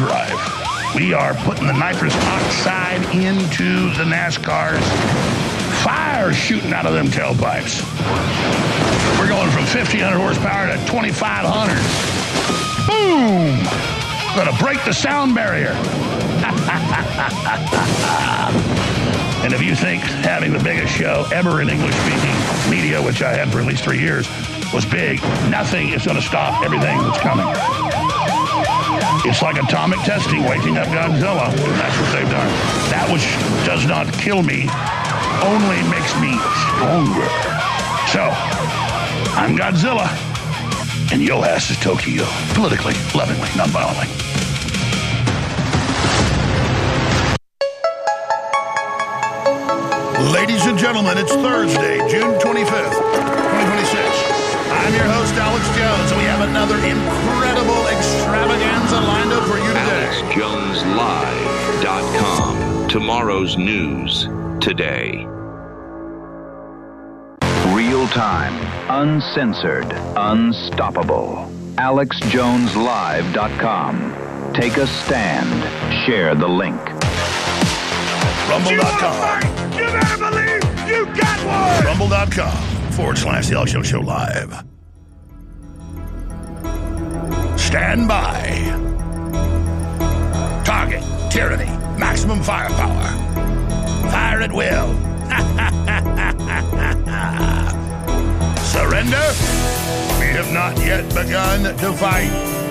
drive. We are putting the nitrous oxide into the NASCARs. Fire shooting out of them tailpipes. We're going from 1,500 horsepower to 2,500. Boom! Gonna break the sound barrier. And if you think having the biggest show ever in English-speaking media, which I had for at least 3 years, was big, nothing is going to stop everything that's coming. It's like atomic testing, waking up Godzilla, and that's what they've done. That which does not kill me only makes me stronger. So, I'm Godzilla, and your ass is Tokyo. Politically, lovingly, non-violently. Ladies and gentlemen, it's Thursday, June 25th, 2026. I'm your host, Alex Jones, and we have another incredible extravaganza lined up for you today. AlexJonesLive.com. Tomorrow's news today. Real time, uncensored, unstoppable. AlexJonesLive.com. Take a stand. Share the link. Rumble.com. You better believe you got one! Rumble.com/The Alex Jones Show Live. Stand by. Target, tyranny, maximum firepower. Fire at will. Surrender? We have not yet begun to fight.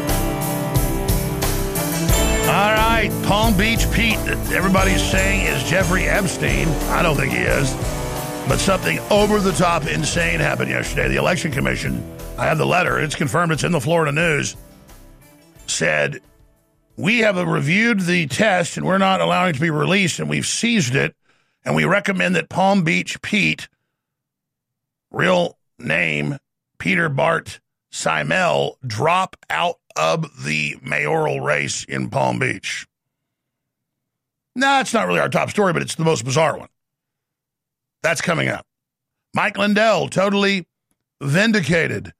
All right, Palm Beach Pete, that everybody's saying is Jeffrey Epstein. I don't think he is. But something over-the-top insane happened yesterday. The Election Commission, I have the letter, it's confirmed, it's in the Florida News, said, we have reviewed the test and we're not allowing it to be released and we've seized it, and we recommend that Palm Beach Pete, real name Peter Bart Simel, drop out of the mayoral race in Palm Beach. No, it's not really our top story, but it's the most bizarre one. That's coming up. Mike Lindell, totally vindicated.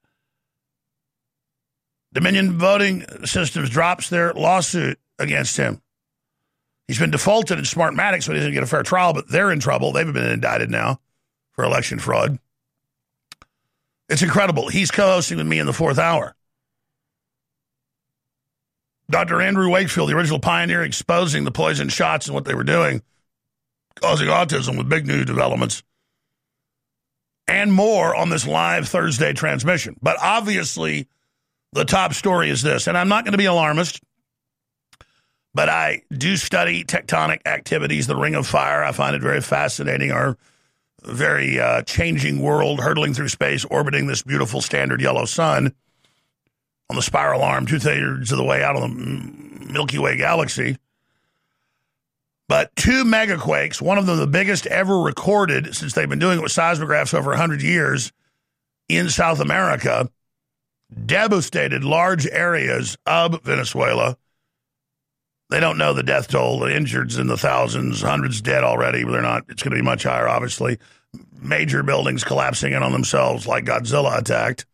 Dominion Voting Systems drops their lawsuit against him. He's been defaulted in Smartmatic, so he doesn't get a fair trial, but they're in trouble. They've been indicted now for election fraud. It's incredible. He's co-hosting with me in the fourth hour. Dr. Andrew Wakefield, the original pioneer, exposing the poison shots and what they were doing, causing autism with big new developments, and more on this live Thursday transmission. But obviously, the top story is this, and I'm not going to be alarmist, but I do study tectonic activities, the Ring of Fire. I find it very fascinating, our very changing world, hurtling through space, orbiting this beautiful standard yellow sun on the spiral arm, 2/3 of the way out of the Milky Way galaxy. But 2 megaquakes, one of them the biggest ever recorded since they've been doing it with seismographs over 100 years in South America, devastated large areas of Venezuela. They don't know the death toll. The injured's in the thousands, hundreds dead already, but they're not. It's going to be much higher, obviously. Major buildings collapsing in on themselves like Godzilla attacked.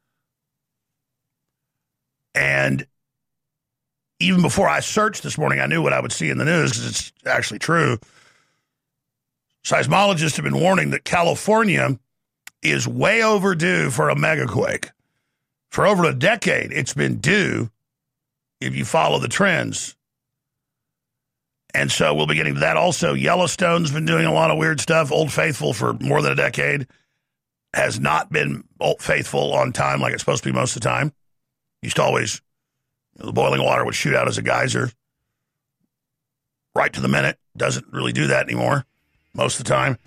And even before I searched this morning, I knew what I would see in the news because it's actually true. Seismologists have been warning that California is way overdue for a megaquake. For over a decade, it's been due if you follow the trends. And so we'll be getting to that. Also, Yellowstone's been doing a lot of weird stuff. Old Faithful for more than a decade has not been faithful on time like it's supposed to be most of the time. Used to always, the boiling water would shoot out as a geyser right to the minute. Doesn't really do that anymore most of the time.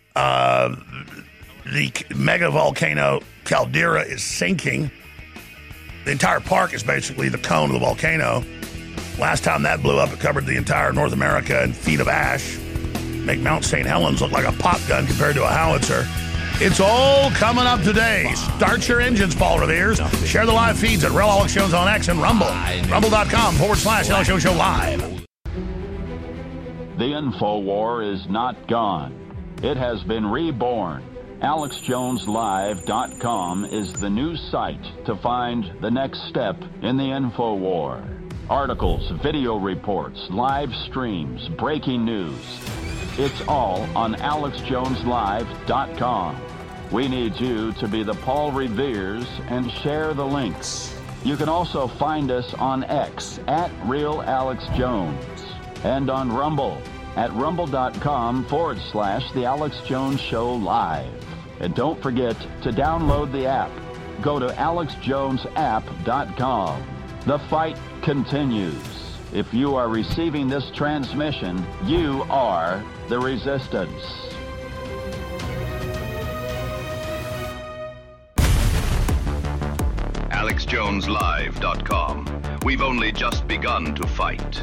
The mega volcano Caldera is sinking. The entire park is basically the cone of the volcano. Last time that blew up, it covered the entire North America in feet of ash. Make Mount St. Helens look like a pop gun compared to a howitzer. It's all coming up today. Start your engines, Paul Revere's. Share the live feeds at Real Alex Jones on X and Rumble. Rumble.com/Alex Jones Show Live. The InfoWar is not gone. It has been reborn. AlexJonesLive.com is the new site to find the next step in the InfoWar. Articles, video reports, live streams, breaking news. It's all on AlexJonesLive.com. We need you to be the Paul Reveres and share the links. You can also find us on X at RealAlexJones and on Rumble at rumble.com/The Alex Jones Show Live. And don't forget to download the app. Go to AlexJonesApp.com. The fight continues. If you are receiving this transmission, you are the resistance. AlexJonesLive.com. We've only just begun to fight.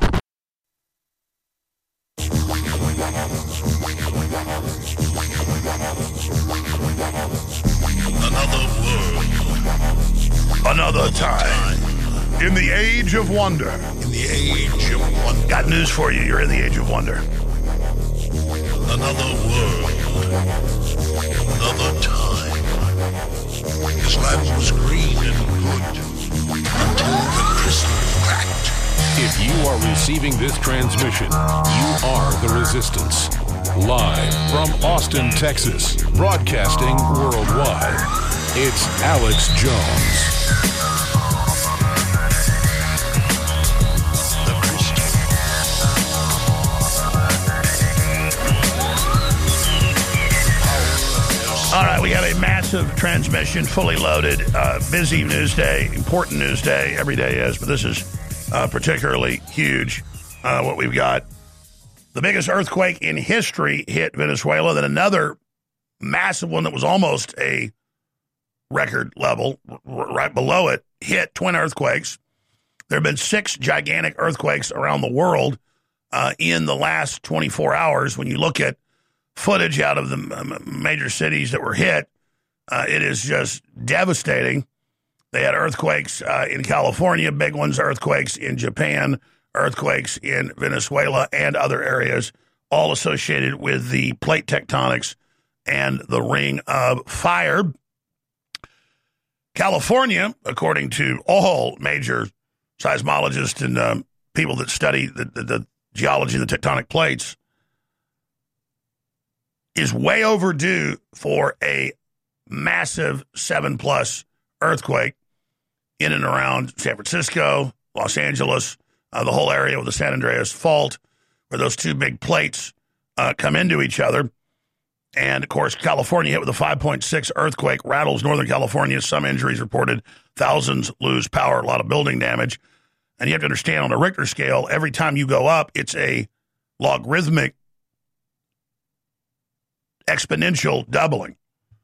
Another world. Another time. In the age of wonder. In the age of wonder. Got news for you. You're in the age of wonder. Another world. Another time. This land was green and good until the crystal cracked. If you are receiving this transmission, you are the Resistance. Live from Austin, Texas, broadcasting worldwide, it's Alex Jones. All right, we have a massive transmission, fully loaded, busy news day, important news day. Every day is, but this is particularly huge. What we've got, the biggest earthquake in history hit Venezuela, then another massive one that was almost a record level, right below it, hit twin earthquakes. There have been 6 gigantic earthquakes around the world in the last 24 hours. When you look at footage out of the major cities that were hit, it is just devastating. They had earthquakes in California, big ones, earthquakes in Japan, earthquakes in Venezuela and other areas, all associated with the plate tectonics and the Ring of Fire. California, according to all major seismologists and people that study the geology of the tectonic plates, is way overdue for a massive 7+ earthquake in and around San Francisco, Los Angeles, the whole area with the San Andreas Fault, where those two big plates come into each other. And, of course, California hit with a 5.6 earthquake, rattles Northern California, some injuries reported, thousands lose power, a lot of building damage. And you have to understand, on a Richter scale, every time you go up, it's a logarithmic exponential doubling.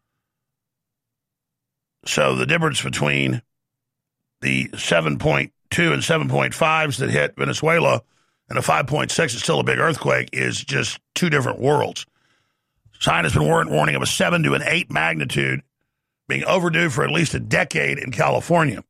So the difference between the 7.2 and 7.5s that hit Venezuela and a 5.6 is still a big earthquake is just two different worlds. Scientists have been warning of a 7 to an 8 magnitude being overdue for at least a decade in California.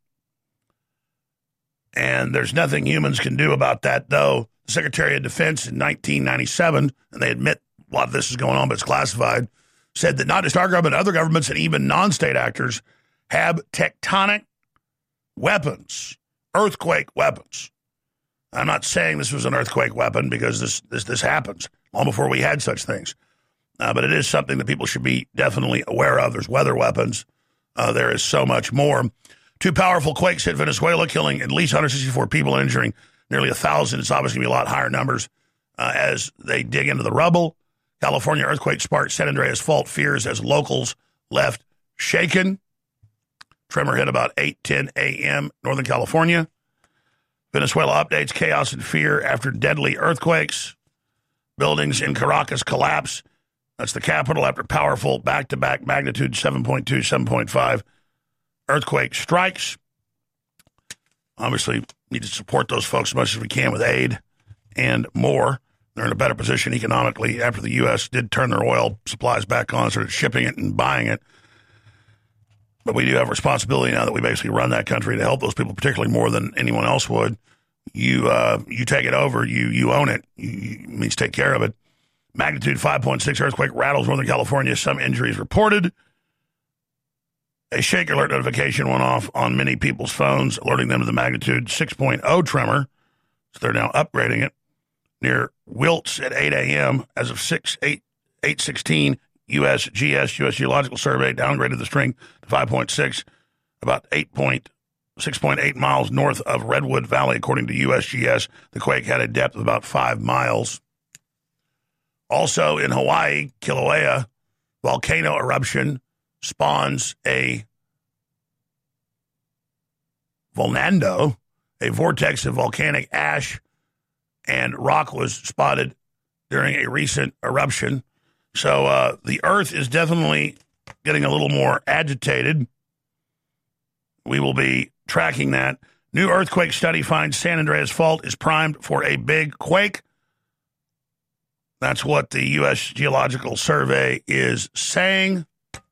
And there's nothing humans can do about that, though. The Secretary of Defense in 1997, and they admit a lot of this is going on, but it's classified, said that not just our government, other governments and even non-state actors have tectonic weapons, earthquake weapons. I'm not saying this was an earthquake weapon because this happens long before we had such things. But it is something that people should be definitely aware of. There's weather weapons. There is so much more. 2 powerful quakes hit Venezuela, killing at least 164 people and injuring nearly 1,000. It's obviously going to be a lot higher numbers as they dig into the rubble. California earthquake sparked San Andreas Fault fears as locals left shaken. Tremor hit about 8:10 a.m. Northern California. Venezuela updates chaos and fear after deadly earthquakes. Buildings in Caracas collapse. That's the capital after powerful back-to-back magnitude 7.2, 7.5 earthquake strikes. Obviously, need to support those folks as much as we can with aid and more. They're in a better position economically after the U.S. did turn their oil supplies back on, started shipping it and buying it. But we do have a responsibility now that we basically run that country to help those people, particularly more than anyone else would. You take it over. You own it. You means take care of it. Magnitude 5.6 earthquake rattles Northern California. Some injuries reported. A shake alert notification went off on many people's phones, alerting them to the magnitude 6.0 tremor. So they're now upgrading it near Wiltz at 8 a.m. as of 8:16. USGS, U.S. Geological Survey, downgraded the strength to 5.6, about 6.8 miles north of Redwood Valley, according to USGS. The quake had a depth of about 5 miles. Also in Hawaii, Kilauea volcano eruption spawns a volnado, a vortex of volcanic ash and rock was spotted during a recent eruption. So the Earth is definitely getting a little more agitated. We will be tracking that. New earthquake study finds San Andreas Fault is primed for a big quake. That's what the U.S. Geological Survey is saying.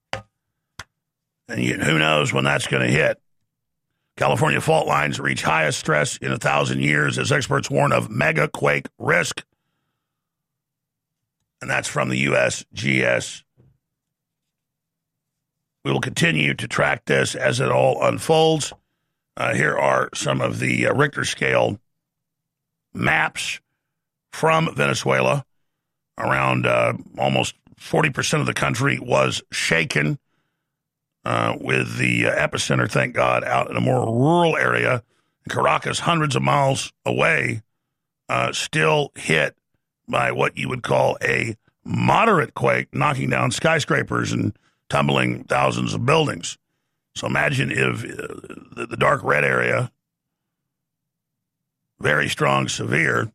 And who knows when that's going to hit. California fault lines reach highest stress in 1,000 years as experts warn of mega quake risk. And that's from the USGS. We will continue to track this as it all unfolds. Here are some of the Richter scale maps from Venezuela. Around almost 40% of the country was shaken, with the epicenter, thank God, out in a more rural area. Caracas, hundreds of miles away, still hit by what you would call a moderate quake, knocking down skyscrapers and tumbling thousands of buildings. So imagine if the dark red area, very strong, severe,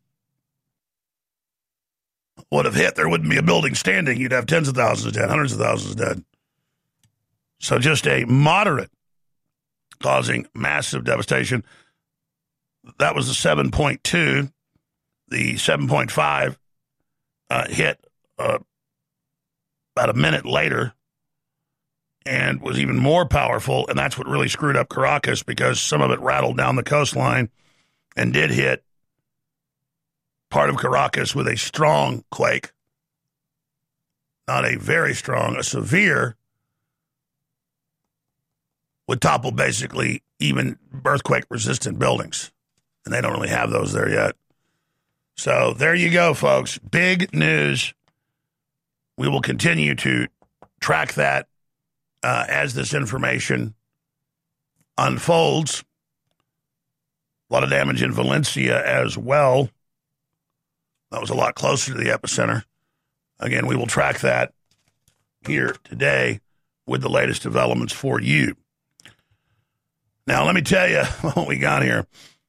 would have hit. There wouldn't be a building standing. You'd have tens of thousands dead, hundreds of thousands dead. So just a moderate causing massive devastation. That was the 7.2. The 7.5 hit about a minute later and was even more powerful, and that's what really screwed up Caracas because some of it rattled down the coastline and did hit part of Caracas with a strong quake. Not a very strong, a severe would topple basically even earthquake-resistant buildings, and they don't really have those there yet. So there you go, folks. Big news. We will continue to track that as this information unfolds. A lot of damage in Valencia as well. That was a lot closer to the epicenter. Again, we will track that here today with the latest developments for you. Now, let me tell you what we got here.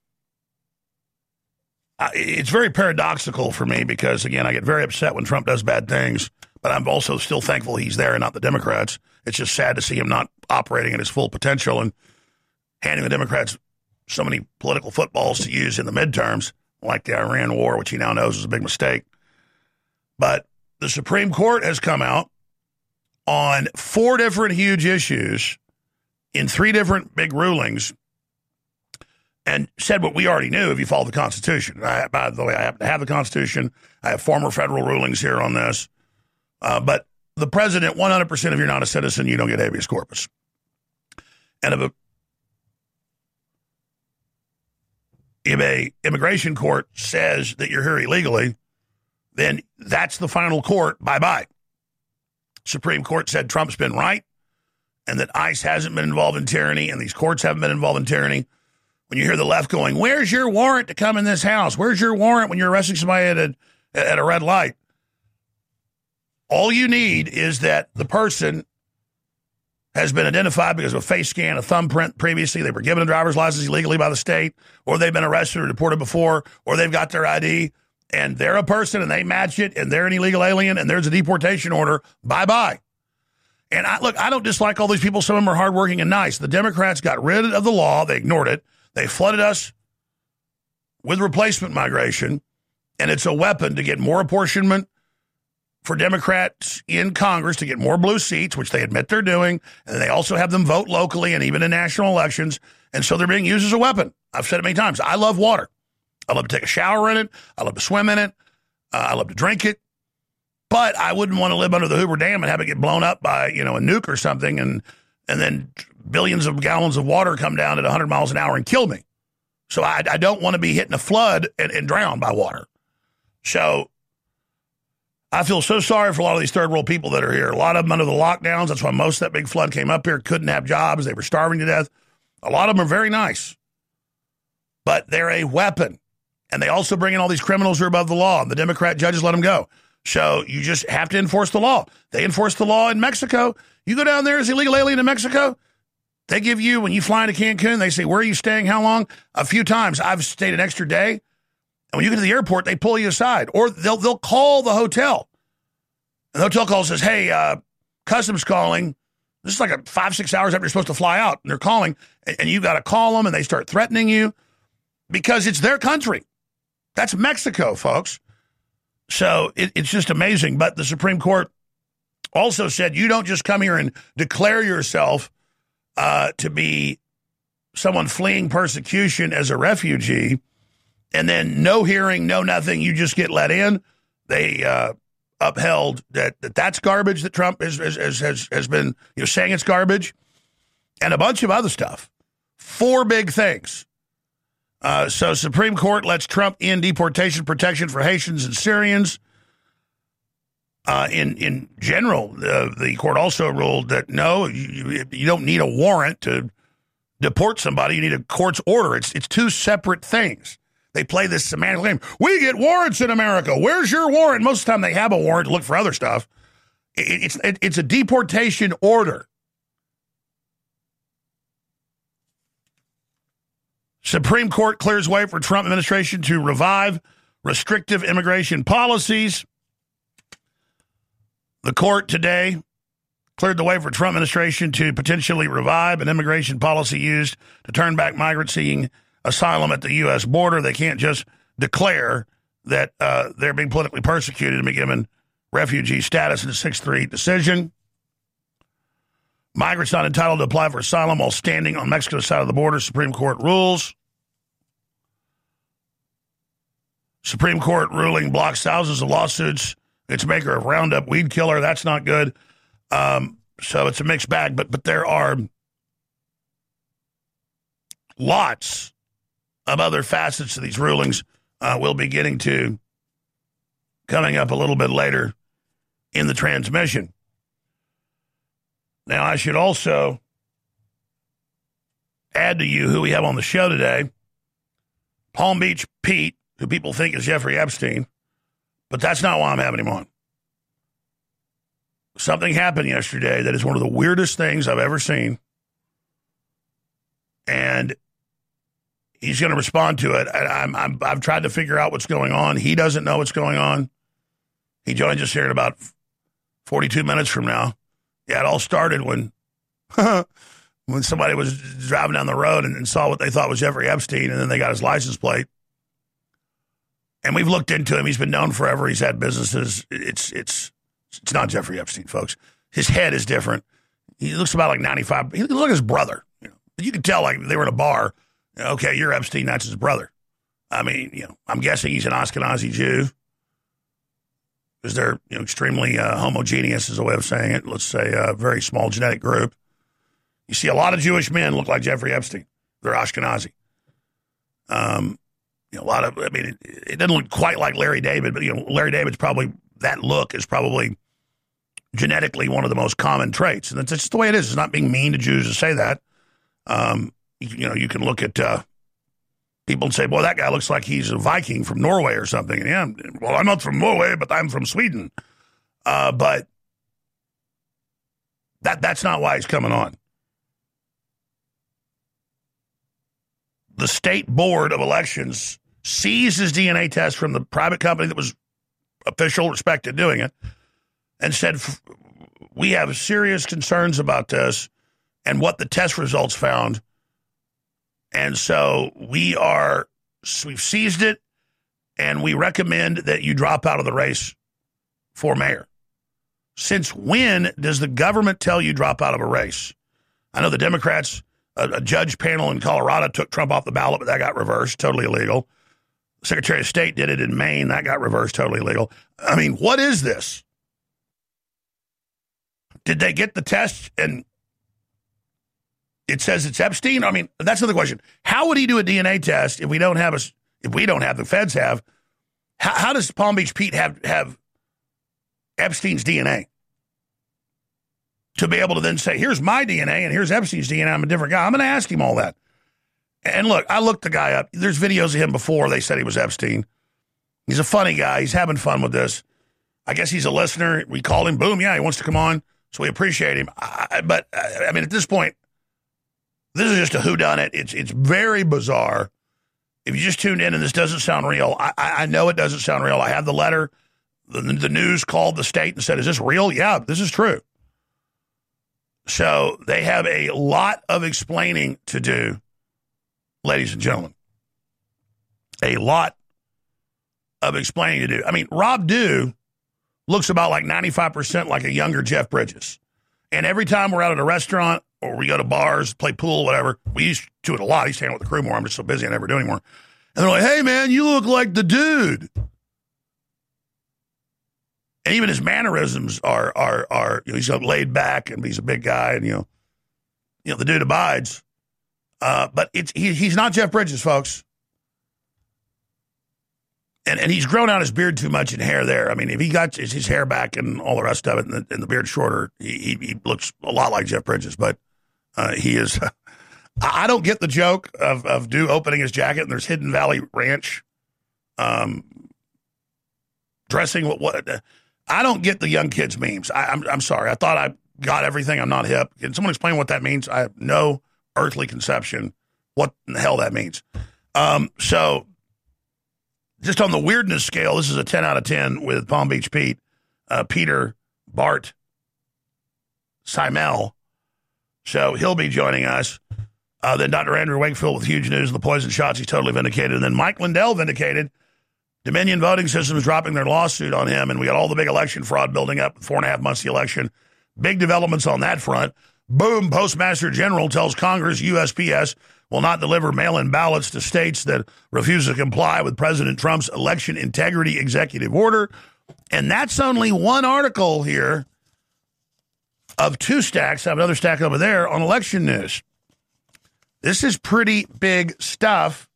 It's very paradoxical for me because, again, I get very upset when Trump does bad things, but I'm also still thankful he's there and not the Democrats. It's just sad to see him not operating at his full potential and handing the Democrats so many political footballs to use in the midterms, like the Iran war, which he now knows is a big mistake. But the Supreme Court has come out on 4 different huge issues in 3 different big rulings and said what we already knew if you follow the Constitution. By the way, I happen to have the Constitution. I have former federal rulings here on this. But the president, 100% if you're not a citizen, you don't get habeas corpus. And if a immigration court says that you're here illegally, then that's the final court. Bye-bye. Supreme Court said Trump's been right and that ICE hasn't been involved in tyranny and these courts haven't been involved in tyranny. When you hear the left going, where's your warrant to come in this house? Where's your warrant when you're arresting somebody at a red light? All you need is that the person has been identified because of a face scan, a thumbprint previously, they were given a driver's license illegally by the state, or they've been arrested or deported before, or they've got their ID, and they're a person and they match it, and they're an illegal alien, and there's a deportation order, bye-bye. And I don't dislike all these people. Some of them are hardworking and nice. The Democrats got rid of the law. They ignored it. They flooded us with replacement migration, and it's a weapon to get more apportionment for Democrats in Congress, to get more blue seats, which they admit they're doing, and they also have them vote locally and even in national elections, and so they're being used as a weapon. I've said it many times. I love water. I love to take a shower in it. I love to swim in it. I love to drink it. But I wouldn't want to live under the Hoover Dam and have it get blown up by, a nuke or something and and then billions of gallons of water come down at 100 miles an hour and kill me. So I don't want to be hit in a flood and drowned by water. So I feel so sorry for a lot of these third world people that are here. A lot of them under the lockdowns. That's why most of that big flood came up here, couldn't have jobs. They were starving to death. A lot of them are very nice, but they're a weapon. And they also bring in all these criminals who are above the law, and the Democrat judges let them go. So you just have to enforce the law. They enforce the law in Mexico. You go down there as illegal alien in Mexico, they give you, when you fly into Cancun, they say, where are you staying, how long? A few times. I've stayed an extra day. And when you get to the airport, they pull you aside. Or they'll call the hotel. And the hotel call says, hey, customs calling. This is like 5-6 hours after you're supposed to fly out. And they're calling, and you got to call them, and they start threatening you because it's their country. That's Mexico, folks. So it's just amazing. But the Supreme Court also said you don't just come here and declare yourself to be someone fleeing persecution as a refugee, and then no hearing, no nothing, you just get let in. They upheld that's garbage that Trump has been saying it's garbage, and a bunch of other stuff. 4 big things. So Supreme Court lets Trump in deportation protection for Haitians and Syrians. In general, the court also ruled that no, you don't need a warrant to deport somebody. You need a court's order. It's 2 separate things. They play this semantic game. We get warrants in America. Where's your warrant? Most of the time they have a warrant to look for other stuff. It's a deportation order. Supreme Court clears way for Trump administration to revive restrictive immigration policies. The court today cleared the way for Trump administration to potentially revive an immigration policy used to turn back migrants seeking asylum at the U.S. border. They can't just declare that they're being politically persecuted and be given refugee status in a 6-3 decision. Migrants not entitled to apply for asylum while standing on Mexico's side of the border, Supreme Court rules. Supreme Court ruling blocks thousands of lawsuits. Its maker of Roundup weed killer. That's not good. So it's a mixed bag, but there are lots of other facets of these rulings we'll be getting to coming up a little bit later in the transmission. Now, I should also add to you who we have on the show today. Palm Beach Pete, who people think is Jeffrey Epstein, but that's not why I'm having him on. Something happened yesterday that is one of the weirdest things I've ever seen, and he's going to respond to it. I've tried to figure out what's going on. He doesn't know what's going on. He joins us here in about 42 minutes from now. Yeah, it all started when somebody was driving down the road and saw what they thought was Jeffrey Epstein, and then they got his license plate. And we've looked into him. He's been known forever. He's had businesses. It's not Jeffrey Epstein, folks. His head is different. He looks about like 95. He looks like his brother. You can tell like they were in a bar. Okay, you're Epstein. That's his brother. I mean, I'm guessing he's an Ashkenazi Jew. Because they're extremely homogeneous is a way of saying it. Let's say a very small genetic group. You see a lot of Jewish men look like Jeffrey Epstein. They're Ashkenazi. A lot of, it doesn't look quite like Larry David, but Larry David's probably, that look is probably genetically one of the most common traits. And that's just the way it is. It's not being mean to Jews to say that. You can look at people and say, boy, that guy looks like he's a Viking from Norway or something. And yeah, well, I'm not from Norway, but I'm from Sweden. But that's not why he's coming on. The state board of elections seized his DNA test from the private company that was official, respected doing it, and said, we have serious concerns about this and what the test results found. And so we've seized it, and we recommend that you drop out of the race for mayor. Since when does the government tell you drop out of a race? I know the Democrats, a judge panel in Colorado took Trump off the ballot, but that got reversed, totally illegal. The Secretary of State did it in Maine, that got reversed, totally illegal. I mean, what is this? Did they get the test and it says it's Epstein. I mean, that's another question. How would he do a DNA test if we don't have the feds have? How does Palm Beach Pete have Epstein's DNA? To be able to then say, here's my DNA and here's Epstein's DNA, I'm a different guy. I'm going to ask him all that. And look, I looked the guy up. There's videos of him before they said he was Epstein. He's a funny guy. He's having fun with this. I guess he's a listener. We called him. Boom. Yeah, he wants to come on. So we appreciate him. But I mean, at this point, this is just a whodunit. It's very bizarre. If you just tuned in and this doesn't sound real, I know it doesn't sound real. I have the letter. The news called the state and said, is this real? Yeah, this is true. So they have a lot of explaining to do, ladies and gentlemen. A lot of explaining to do. I mean, Rob Dew looks about like 95% like a younger Jeff Bridges. And every time we're out at a restaurant or we go to bars, play pool, whatever, we used to it a lot. I used to hang out with the crew more. I'm just so busy I never do anymore. And they're like, hey, man, you look like the dude. And even his mannerisms are he's laid back and he's a big guy and, you know, the dude abides. But he's not Jeff Bridges, folks. And he's grown out his beard too much and hair there. I mean, if he got his hair back and all the rest of it and the beard shorter, he looks a lot like Jeff Bridges. But he is. I don't get the joke of Dew opening his jacket and there's Hidden Valley Ranch dressing. What I don't get the young kids memes. I'm sorry. I thought I got everything. I'm not hip. Can someone explain what that means? I have no earthly conception what in the hell that means. So just on the weirdness scale, this is a 10 out of 10 with Palm Beach Pete, Peter Bart Simel. So he'll be joining us. Then Dr. Andrew Wakefield with huge news, the poison shots, he's totally vindicated. And then Mike Lindell vindicated. Dominion Voting Systems dropping their lawsuit on him, and we got all the big election fraud building up, 4.5 months to the election. Big developments on that front. Boom, Postmaster General tells Congress USPS will not deliver mail-in ballots to states that refuse to comply with President Trump's election integrity executive order. And that's only one article here of two stacks. I have another stack over there on election news. This is pretty big stuff.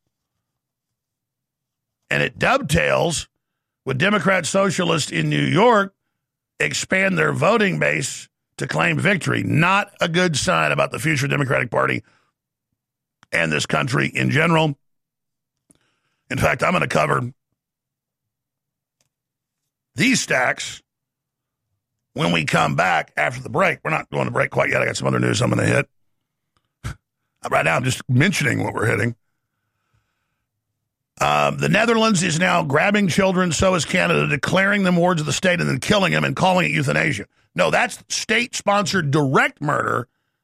And it dovetails with Democrat socialists in New York expand their voting base to claim victory. Not a good sign about the future Democratic Party and this country in general. In fact, I'm going to cover these stacks when we come back after the break. We're not going to break quite yet. I got some other news I'm going to hit. Right now, I'm just mentioning what we're hitting. The Netherlands is now grabbing children, so is Canada, declaring them wards of the state and then killing them and calling it euthanasia. No, that's state-sponsored direct murder,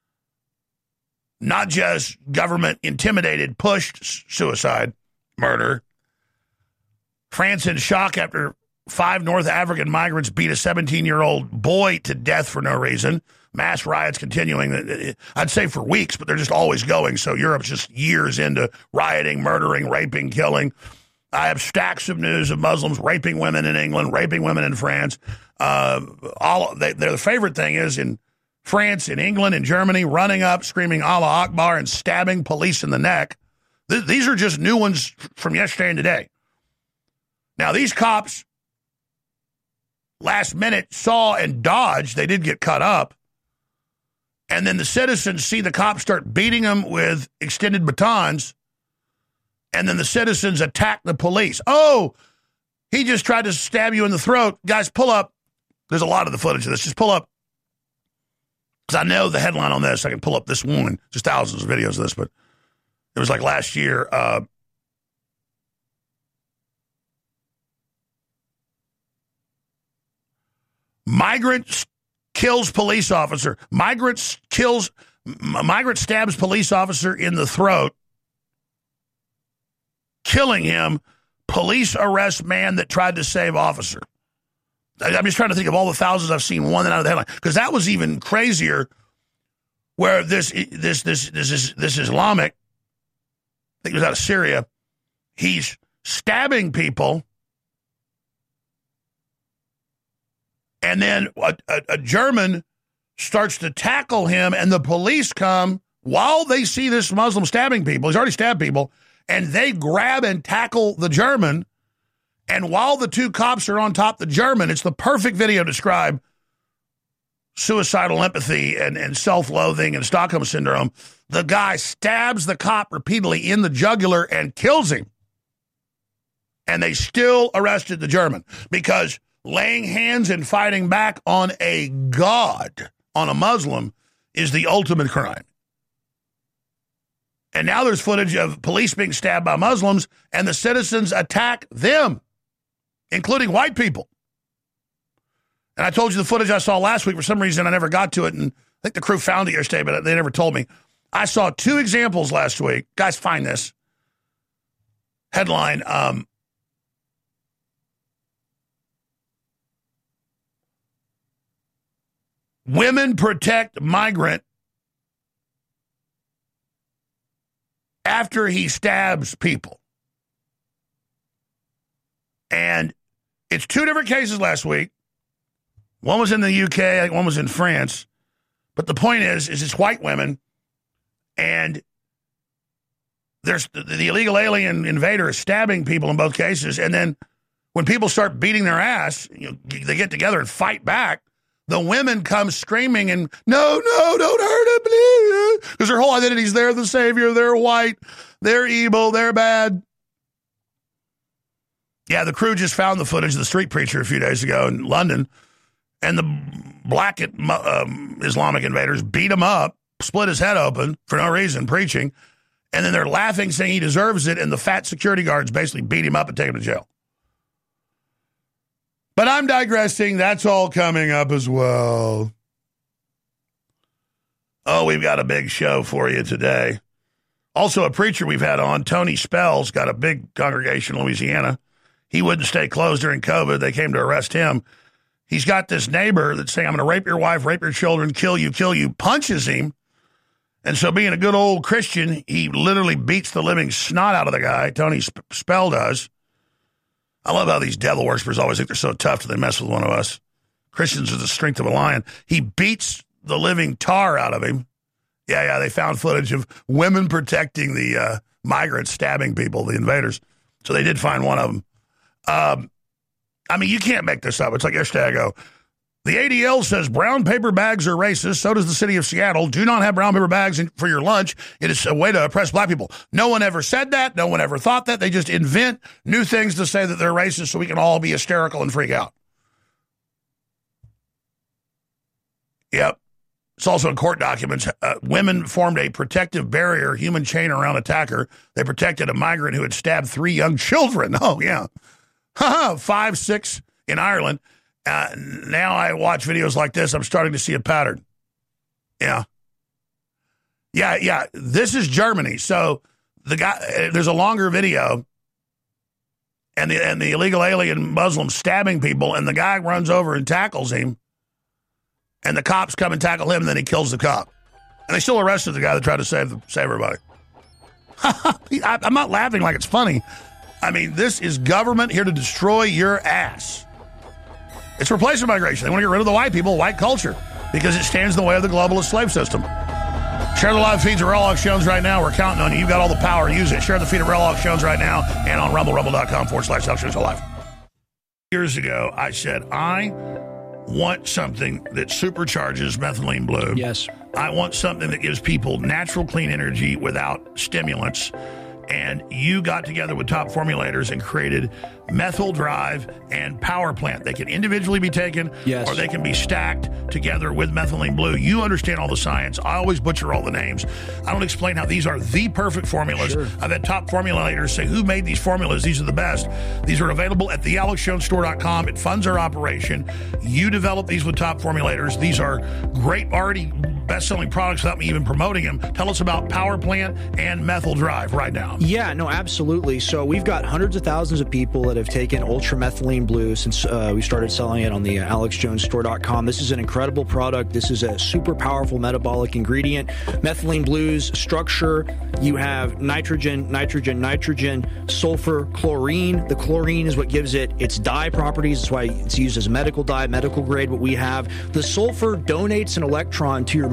not just government-intimidated, pushed suicide murder. France in shock after 5 North African migrants beat a 17-year-old boy to death for no reason. Mass riots continuing, I'd say for weeks, but they're just always going. So Europe's just years into rioting, murdering, raping, killing. I have stacks of news of Muslims raping women in England, raping women in France. Their favorite thing is in France, in England, in Germany, running up, screaming Allah Akbar and stabbing police in the neck. These are just new ones from yesterday and today. Now, these cops last minute saw and dodged. They did get cut up. And then the citizens see the cops start beating them with extended batons. And then the citizens attack the police. Oh, he just tried to stab you in the throat. Guys, pull up. There's a lot of the footage of this. Just pull up. Because I know the headline on this. I can pull up this one. Just thousands of videos of this. But it was like last year. Migrant kills police officer. Migrant stabs police officer in the throat, killing him. Police arrest man that tried to save officer. I'm just trying to think of all the thousands I've seen one out of the headline, because that was even crazier. Where this Islamic, I think it was out of Syria, he's stabbing people. And then a German starts to tackle him, and the police come while they see this Muslim stabbing people, he's already stabbed people, and they grab and tackle the German, and while the two cops are on top of the German, it's the perfect video to describe suicidal empathy and self-loathing and Stockholm Syndrome. The guy stabs the cop repeatedly in the jugular and kills him. And they still arrested the German because laying hands and fighting back on a god, on a Muslim, is the ultimate crime. And now there's footage of police being stabbed by Muslims, and the citizens attack them, including white people. And I told you the footage I saw last week. For some reason, I never got to it, and I think the crew found it yesterday, but they never told me. I saw two examples last week. Guys, find this. Headline, Women Protect Migrant after he stabs people. And it's two different cases last week. One was in the UK, one was in France. But the point is it's white women, and there's the illegal alien invader is stabbing people in both cases. And then when people start beating their ass, they get together and fight back. The women come screaming and, no, don't hurt him, please. Because their whole identity is they're the savior, they're white, they're evil, they're bad. Yeah, the crew just found the footage of the street preacher a few days ago in London, and the black Islamic invaders beat him up, split his head open for no reason, preaching, and then they're laughing, saying he deserves it, and the fat security guards basically beat him up and take him to jail. But I'm digressing. That's all coming up as well. Oh, we've got a big show for you today. Also, a preacher we've had on, Tony Spell's got a big congregation in Louisiana. He wouldn't stay closed during COVID. They came to arrest him. He's got this neighbor that's saying, I'm going to rape your wife, rape your children, kill you, punches him. And so being a good old Christian, he literally beats the living snot out of the guy. Tony Spell does. I love how these devil worshipers always think they're so tough till they mess with one of us. Christians are the strength of a lion. He beats the living tar out of him. Yeah, they found footage of women protecting the migrants stabbing people, the invaders. So they did find one of them. I mean, you can't make this up. It's like yesterday I go, the ADL says brown paper bags are racist. So does the city of Seattle. Do not have brown paper bags for your lunch. It is a way to oppress black people. No one ever said that. No one ever thought that. They just invent new things to say that they're racist so we can all be hysterical and freak out. Yep. It's also in court documents. Women formed a protective barrier, human chain around attacker. They protected a migrant who had stabbed 3 young children. Oh, yeah. 5, 6 in Ireland. Now I watch videos like this, I'm starting to see a pattern. Yeah. This is Germany. So the guy, there's a longer video, and the illegal alien Muslim stabbing people, and the guy runs over and tackles him, and the cops come and tackle him, and then he kills the cop. And they still arrested the guy that tried to save everybody. I'm not laughing like it's funny. I mean, this is government here to destroy your ass. It's replacement migration. They want to get rid of the white people, white culture, because it stands in the way of the globalist slave system. Share the live feeds of Real Alex Jones right now. We're counting on you. You've got all the power. Use it. Share the feed of Real Alex Jones right now and on rumble.com/Alex Jones Live. Years ago, I said, I want something that supercharges methylene blue. Yes. I want something that gives people natural, clean energy without stimulants. And you got together with Top Formulators and created Methyl Drive and Power Plant. They can individually be taken, yes, or they can be stacked together with methylene blue. You understand all the science. I always butcher all the names. I don't explain how these are the perfect formulas. Sure. I've had Top Formulators say, who made these formulas? These are the best. These are available at thealexjonesstore.com. It funds our operation. You develop these with Top Formulators. These are great, already best-selling products without me even promoting them. Tell us about Power Plant and Methyl Drive right now. Yeah, no, absolutely. So we've got hundreds of thousands of people that have taken ultramethylene blue since we started selling it on the alexjonesstore.com. This is an incredible product. This is a super powerful metabolic ingredient. Methylene blue's structure, you have nitrogen, sulfur, chlorine. The chlorine is what gives it its dye properties. That's why it's used as a medical dye, medical grade, what we have. The sulfur donates an electron to your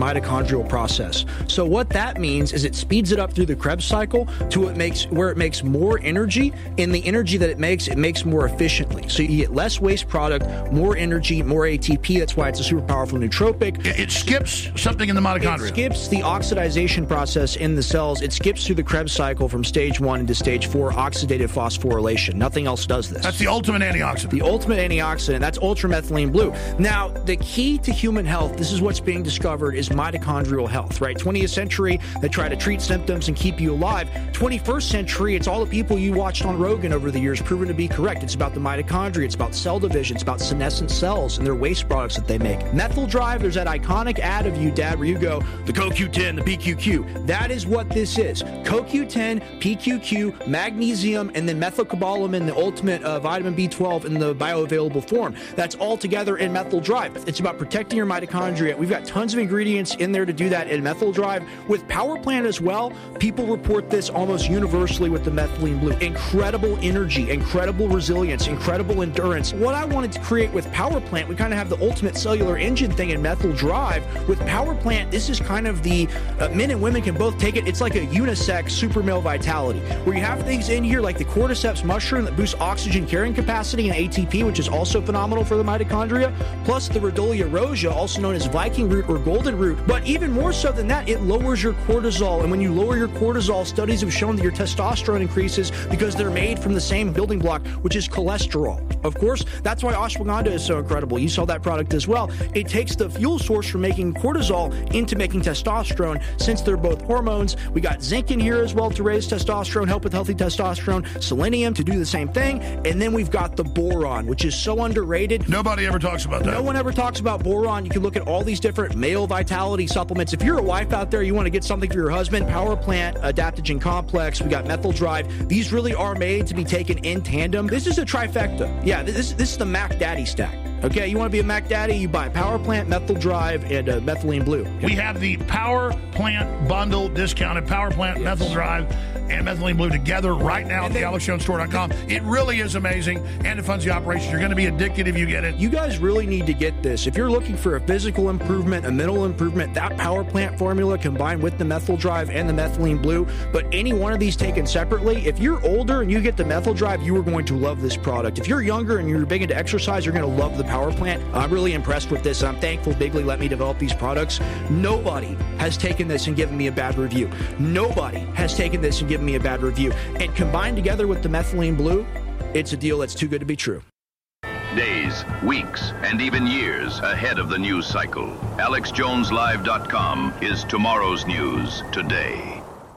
mitochondrial process. So what that means is it speeds it up through the Krebs cycle to where it makes more energy, and the energy that it makes more efficiently. So you get less waste product, more energy, more ATP. That's why it's a super powerful nootropic. It skips something in the mitochondria. It skips the oxidization process in the cells. It skips through the Krebs cycle from stage 1 into stage 4, oxidative phosphorylation. Nothing else does this. That's the ultimate antioxidant. The ultimate antioxidant. That's ultramethylene blue. Now, the key to human health, this is what's being discovered, is mitochondrial health, right? 20th century, they try to treat symptoms and keep you alive. 21st century, it's all the people you watched on Rogan over the years proven to be correct. It's about the mitochondria. It's about cell division. It's about senescent cells and their waste products that they make. Methyl Drive, there's that iconic ad of you, Dad, where you go, the CoQ10, the PQQ. That is what this is. CoQ10, PQQ, magnesium, and then methylcobalamin, the ultimate vitamin B12 in the bioavailable form. That's all together in Methyl Drive. It's about protecting your mitochondria. We've got tons of ingredients in there to do that in Methyl Drive. With Power Plant as well, people report this almost universally with the methylene blue. Incredible energy, incredible resilience, incredible endurance. What I wanted to create with Power Plant, we kind of have the ultimate cellular engine thing in Methyl Drive. With Power Plant, this is kind of the men and women can both take it. It's like a unisex super male vitality, where you have things in here like the cordyceps mushroom that boosts oxygen carrying capacity and ATP, which is also phenomenal for the mitochondria, plus the Rhodiola rosea, also known as Viking root or golden root. But even more so than that, it lowers your cortisol. And when you lower your cortisol, studies have shown that your testosterone increases because they're made from the same building block, which is cholesterol. Of course, that's why ashwagandha is so incredible. You saw that product as well. It takes the fuel source from making cortisol into making testosterone, since they're both hormones. We got zinc in here as well to raise testosterone, help with healthy testosterone, selenium to do the same thing, and then we've got the boron, which is so underrated. Nobody ever talks about that. No one ever talks about boron. You can look at all these different male vitality supplements. If you're a wife out there, you want to get something for your husband, Power Plant, Adaptogen Complex, we got Methyl Drive. These really are made to be taken in tandem. This is a trifecta. Yeah, this is the Mac Daddy stack. Okay, you want to be a Mac Daddy, you buy Power Plant, Methyl Drive, and methylene blue. Okay? We have the Power Plant bundle discounted, Power Plant, yes, Methyl Drive, and methylene blue together right now at the AlexJonesStore.com. It really is amazing, and it funds the operation. You're going to be addicted if you get it. You guys really need to get this. If you're looking for a physical improvement, a mental improvement, that Power Plant formula combined with the Methyl Drive and the methylene blue, but any one of these taken separately, if you're older and you get the Methyl Drive, you are going to love this product. If you're younger and you're big into exercise, you're going to love the Power Plant. I'm really impressed with this, and I'm thankful Bigley let me develop these products. Nobody has taken this and given me a bad review. Nobody has taken this and given me a bad review. And combined together with the methylene blue, it's a deal that's too good to be true. Days, weeks, and even years ahead of the news cycle. AlexJonesLive.com is tomorrow's news today.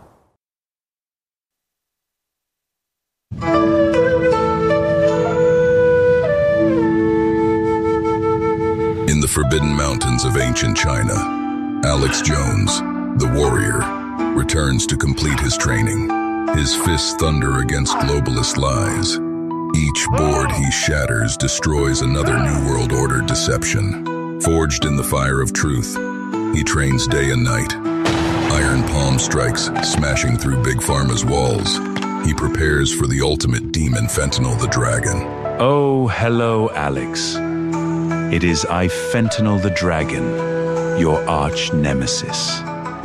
In the forbidden mountains of ancient China, Alex Jones, the warrior, returns to complete his training. His fists thunder against globalist lies. Each board he shatters destroys another New World Order deception. Forged in the fire of truth, he trains day and night. Iron palm strikes, smashing through Big Pharma's walls. He prepares for the ultimate demon, Fentanyl the Dragon. Oh, hello, Alex. It is I, Fentanyl the Dragon, your arch nemesis.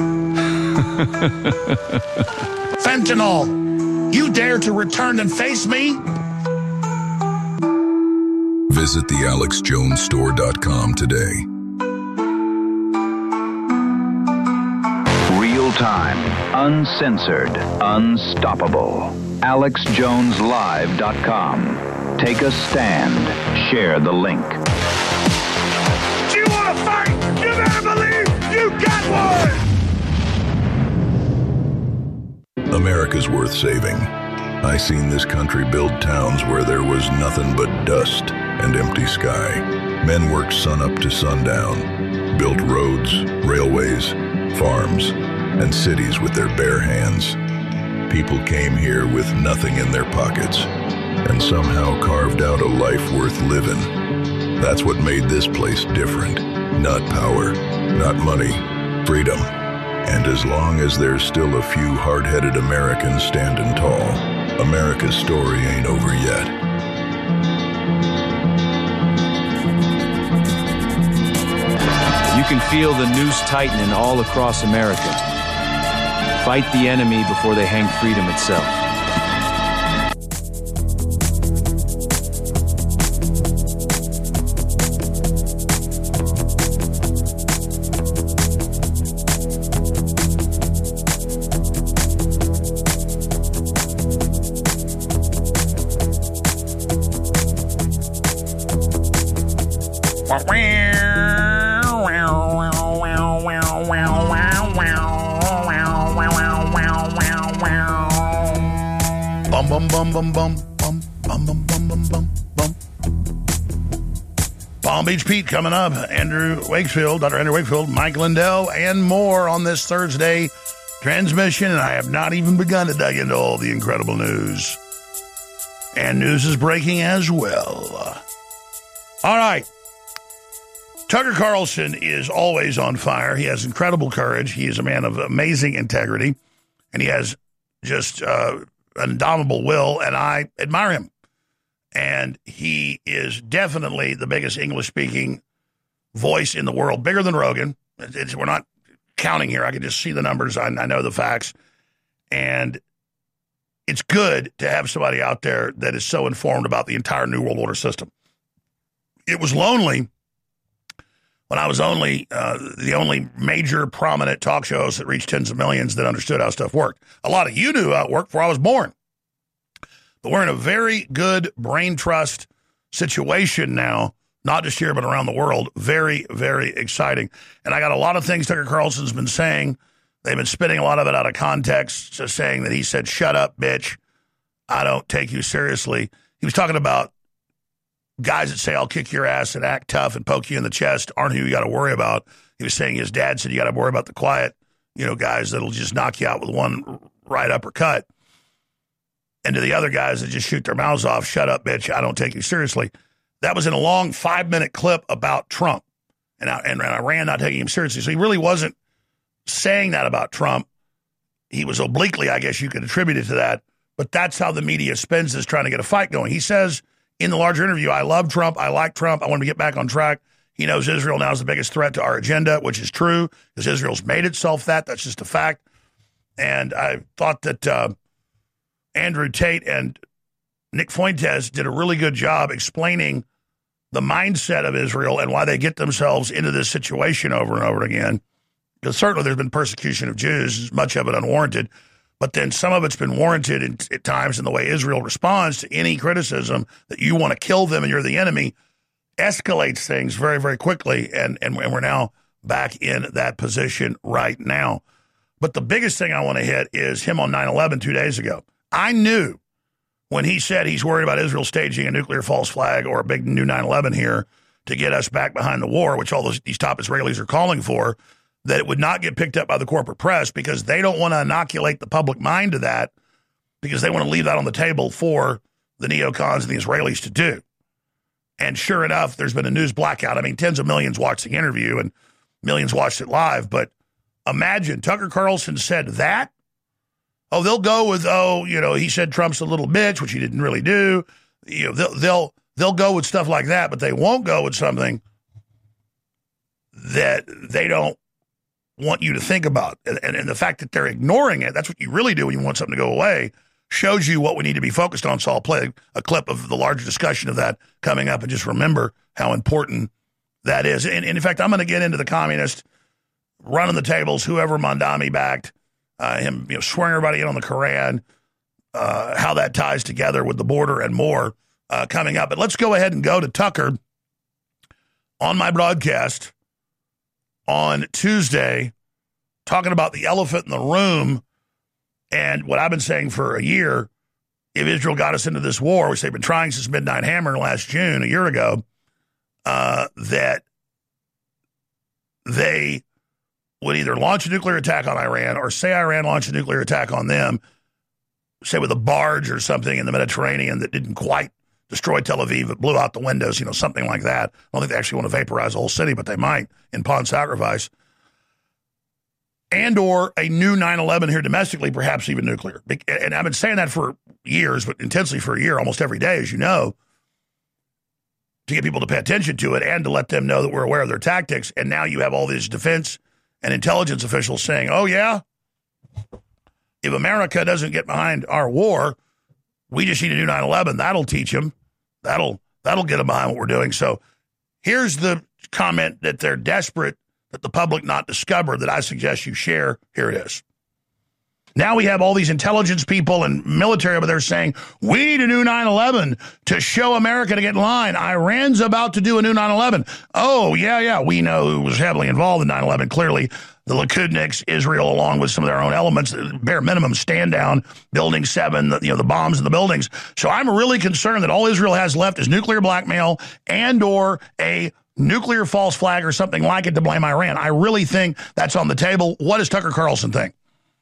Fentanyl, you dare to return and face me? Visit the AlexJonesStore.com today. Real time, uncensored, unstoppable. AlexJonesLive.com. Take a stand. Share the link. Do you want to fight? You better believe you got one! America's worth saving. I seen this country build towns where there was nothing but dust and empty sky. Men worked sun up to sundown, built roads, railways, farms, and cities with their bare hands. People came here with nothing in their pockets and somehow carved out a life worth living. That's what made this place different. Not power, not money, freedom. And as long as there's still a few hard-headed Americans standing tall, America's story ain't over yet. You can feel the noose tightening all across America. Fight the enemy before they hang freedom itself. Palm Beach Pete coming up. Dr. Andrew Wakefield, Mike Lindell, and more on this Thursday transmission. And I have not even begun to dig into all the incredible news. And news is breaking as well. All right. Tucker Carlson is always on fire. He has incredible courage. He is a man of amazing integrity. And he has just an indomitable will, and I admire him. And he is definitely the biggest English-speaking voice in the world, bigger than Rogan. We're not counting here. I can just see the numbers. I know the facts. And it's good to have somebody out there that is so informed about the entire New World Order system. It was lonely when I was only the only major prominent talk shows that reached tens of millions that understood how stuff worked. A lot of you knew how it worked before I was born. But we're in a very good brain trust situation now, not just here, but around the world. Very, very exciting. And I got a lot of things Tucker Carlson's been saying. They've been spitting a lot of it out of context, just saying that he said, "Shut up, bitch. I don't take you seriously." He was talking about guys that say, "I'll kick your ass and act tough and poke you in the chest aren't who you got to worry about." He was saying his dad said, "You got to worry about the quiet, guys that'll just knock you out with one right uppercut." And to the other guys that just shoot their mouths off, "Shut up, bitch. I don't take you seriously." That was in a long 5-minute clip about Trump and Iran not taking him seriously. So he really wasn't saying that about Trump. He was obliquely, I guess you could attribute it to that. But that's how the media spins this, trying to get a fight going. He says in the larger interview, "I love Trump. I like Trump. I want him to get back on track. He knows Israel now is the biggest threat to our agenda," which is true because Israel's made itself that. That's just a fact. And I thought that Andrew Tate and Nick Fuentes did a really good job explaining the mindset of Israel and why they get themselves into this situation over and over again. Because certainly there's been persecution of Jews, much of it unwarranted, but then some of it's been warranted at times in the way Israel responds to any criticism that you want to kill them and you're the enemy, escalates things very, very quickly, and we're now back in that position right now. But the biggest thing I want to hit is him on 9/11 2 days ago. I knew when he said he's worried about Israel staging a nuclear false flag or a big new 9/11 here to get us back behind the war, which all these top Israelis are calling for, that it would not get picked up by the corporate press because they don't want to inoculate the public mind to that because they want to leave that on the table for the neocons and the Israelis to do. And sure enough, there's been a news blackout. I mean, tens of millions watched the interview and millions watched it live. But imagine Tucker Carlson said that. Oh, they'll go with, he said Trump's a little bitch, which he didn't really do. They'll go with stuff like that, but they won't go with something that they don't want you to think about. And the fact that they're ignoring it, that's what you really do when you want something to go away, shows you what we need to be focused on. So I'll play a clip of the larger discussion of that coming up, and just remember how important that is. And in fact, I'm going to get into the communist running the tables, whoever Mondami backed, him swearing everybody in on the Koran, how that ties together with the border and more coming up. But let's go ahead and go to Tucker on my broadcast on Tuesday, talking about the elephant in the room and what I've been saying for a year. If Israel got us into this war, which they've been trying since Midnight Hammer last June, a year ago, that they would either launch a nuclear attack on Iran or say Iran launched a nuclear attack on them, say with a barge or something in the Mediterranean that didn't quite destroy Tel Aviv, but blew out the windows, something like that. I don't think they actually want to vaporize the whole city, but they might in pawn sacrifice. And or a new 9/11 here domestically, perhaps even nuclear. And I've been saying that for years, but intensely for a year, almost every day, as you know. to get people to pay attention to it and to let them know that we're aware of their tactics. And now you have all these defense and intelligence officials saying, oh, yeah, if America doesn't get behind our war, we just need to do 9/11. That'll teach them. That'll get them behind what we're doing. So here's the comment that they're desperate that the public not discover that I suggest you share. Here it is. Now we have all these intelligence people and military over there saying, we need to do 9/11 to show America to get in line. Iran's about to do a new 9/11. Oh, yeah, we know who was heavily involved in 9/11. Clearly, the Likudniks, Israel, along with some of their own elements, bare minimum stand down, Building 7, the bombs in the buildings. So I'm really concerned that all Israel has left is nuclear blackmail and or a nuclear false flag or something like it to blame Iran. I really think that's on the table. What does Tucker Carlson think?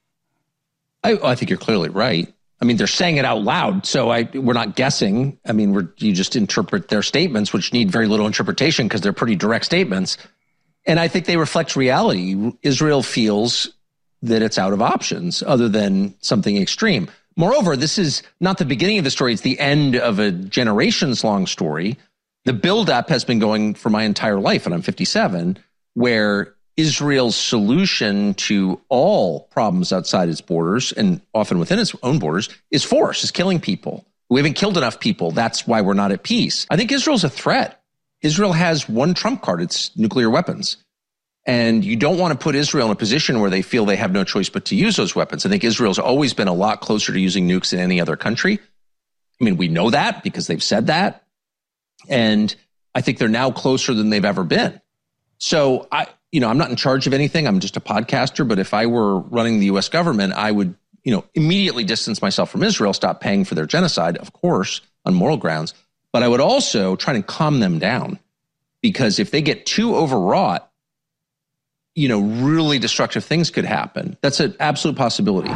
I think you're clearly right. I mean, they're saying it out loud, so we're not guessing. I mean, you just interpret their statements, which need very little interpretation because they're pretty direct statements. And I think they reflect reality. Israel feels that it's out of options other than something extreme. Moreover, this is not the beginning of the story. It's the end of a generations-long story. The buildup has been going for my entire life, and I'm 57, where Israel's solution to all problems outside its borders and often within its own borders is force, is killing people. We haven't killed enough people. That's why we're not at peace. I think Israel's a threat. Israel has one trump card. It's nuclear weapons. And you don't want to put Israel in a position where they feel they have no choice but to use those weapons. I think Israel's always been a lot closer to using nukes than any other country. I mean, we know that because they've said that. And I think they're now closer than they've ever been. So I'm not in charge of anything. I'm just a podcaster. But if I were running the U.S. government, I would, immediately distance myself from Israel, stop paying for their genocide, of course, on moral grounds. But I would also try to calm them down, because if they get too overwrought, really destructive things could happen. That's an absolute possibility.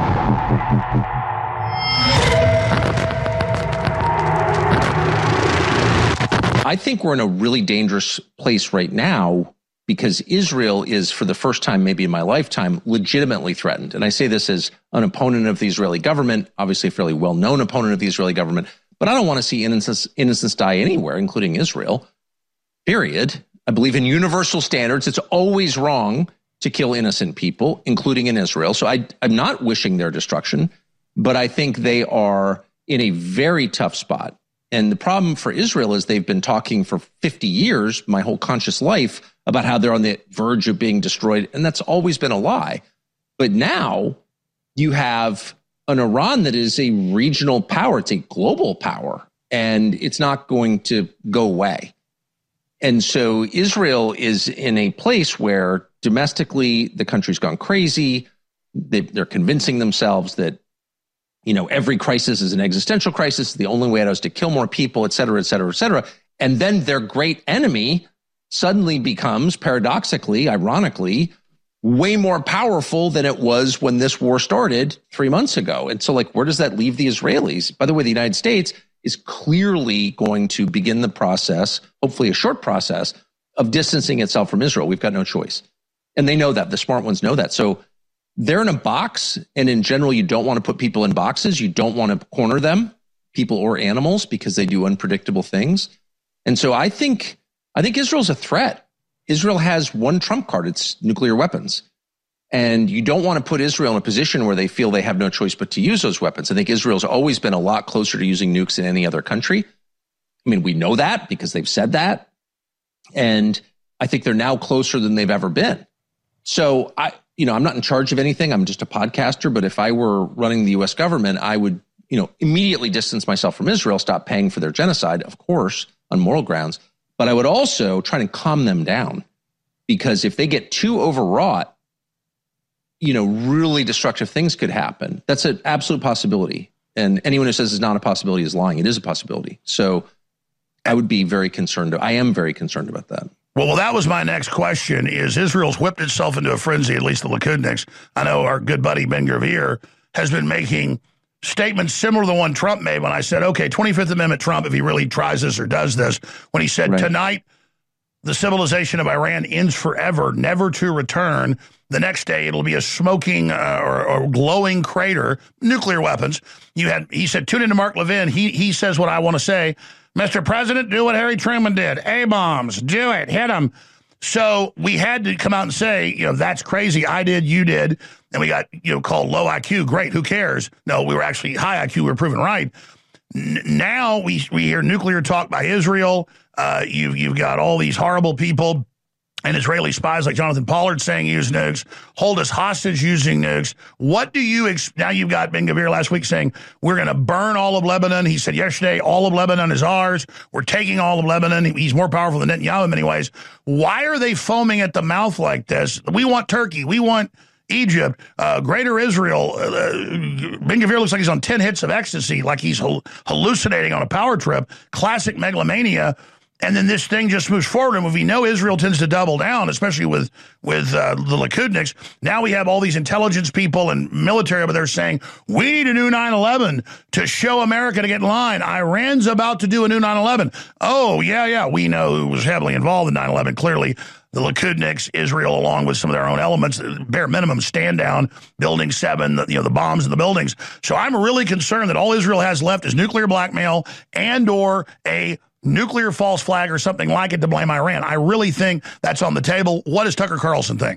I think we're in a really dangerous place right now, because Israel is, for the first time maybe in my lifetime, legitimately threatened. And I say this as an opponent of the Israeli government, obviously a fairly well-known opponent of the Israeli government, but I don't want to see innocents die anywhere, including Israel, period. I believe in universal standards. It's always wrong to kill innocent people, including in Israel. So I'm not wishing their destruction, but I think they are in a very tough spot. And the problem for Israel is they've been talking for 50 years, my whole conscious life, about how they're on the verge of being destroyed. And that's always been a lie. But now you have an Iran that is a regional power. It's a global power, and it's not going to go away. And so Israel is in a place where domestically the country's gone crazy. They're convincing themselves that, every crisis is an existential crisis. The only way out is to kill more people, et cetera, et cetera, et cetera. And then their great enemy suddenly becomes, paradoxically, ironically, way more powerful than it was when this war started 3 months ago. And so, where does that leave the Israelis? By the way, the United States is clearly going to begin the process, hopefully a short process, of distancing itself from Israel. We've got no choice. And they know that. The smart ones know that. So they're in a box. And in general, you don't want to put people in boxes. You don't want to corner them, people or animals, because they do unpredictable things. And so I think Israel's a threat. Israel has one trump card. It's nuclear weapons. And you don't want to put Israel in a position where they feel they have no choice but to use those weapons. I think Israel's always been a lot closer to using nukes than any other country. I mean, we know that because they've said that. And I think they're now closer than they've ever been. So I'm not in charge of anything. I'm just a podcaster. But if I were running the U.S. government, I would, immediately distance myself from Israel, stop paying for their genocide, of course, on moral grounds. But I would also try to calm them down, because if they get too overwrought, really destructive things could happen. That's an absolute possibility. And anyone who says it's not a possibility is lying. It is a possibility. So I would be very concerned. I am very concerned about that. Well, that was my next question, is Israel's whipped itself into a frenzy, at least the Likudniks. I know our good buddy Ben-Gvir has been making statements similar to the one Trump made when I said, okay, 25th Amendment Trump, if he really tries this or does this, when he said, tonight, the civilization of Iran ends forever, never to return. The next day, it'll be a smoking or glowing crater, nuclear weapons. He said, tune into Mark Levin. He says what I want to say. Mr. President, do what Harry Truman did. A-bombs, do it, hit them. So we had to come out and say, that's crazy. I did, you did. And we got, called low IQ. Great, who cares? No, we were actually high IQ. We were proven right. Now we hear nuclear talk by Israel. You've got all these horrible people and Israeli spies like Jonathan Pollard saying use nukes, hold us hostage using nukes. What do you now you've got Ben-Gvir last week saying we're going to burn all of Lebanon. He said yesterday all of Lebanon is ours. We're taking all of Lebanon. He's more powerful than Netanyahu in many ways. Why are they foaming at the mouth like this? We want Turkey. We want Egypt, Greater Israel. Ben-Gvir looks like he's on 10 hits of ecstasy, like he's hallucinating on a power trip. Classic megalomania. And then this thing just moves forward. And we know Israel tends to double down, especially with the Likudniks. Now we have all these intelligence people and military over there saying, we need a new 9/11 to show America to get in line. Iran's about to do a new 9/11. Oh, yeah, we know who was heavily involved in 9/11. Clearly, the Likudniks, Israel, along with some of their own elements, bare minimum, stand down, Building 7, the bombs in the buildings. So I'm really concerned that all Israel has left is nuclear blackmail and or a nuclear false flag or something like it to blame Iran. I really think that's on the table. What does Tucker Carlson think?